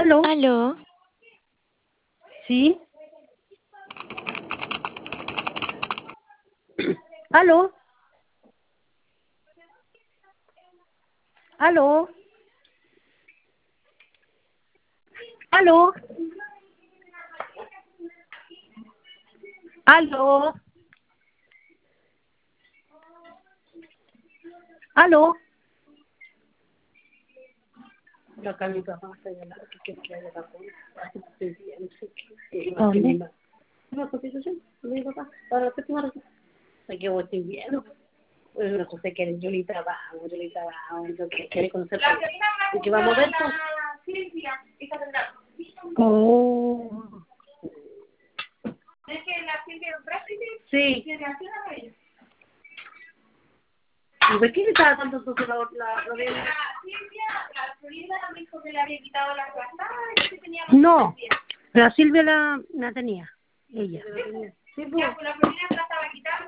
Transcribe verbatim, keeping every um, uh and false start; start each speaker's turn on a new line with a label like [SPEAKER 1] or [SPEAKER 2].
[SPEAKER 1] ¿Aló?
[SPEAKER 2] ¿Aló?
[SPEAKER 1] ¿Sí? ¿Aló? ¿Aló? ¿Aló? ¿Aló? ¿Aló? Yo acá mi papá se llama, que que hay acá con estoy bien, no sé qué. ¿Dónde? Una cotización, mi papá, para que tú me sé que vos estoy bien. Pues una cosa que yo le trabajo, yo le trabajo, yo que quiere conocer y que vamos a ver pues. Silvia, esa verdad. Oh. ¿Es que la Silvia Brasil? Sí. ¿Tiene así la ella? ¿Y por qué le estaba dando su la la Florida? La Silvia, la Florida me dijo que le había quitado las gastadas y que tenía más. No, la Silvia la, la tenía, ella. Sí, pues. La Florida la estaba quitando.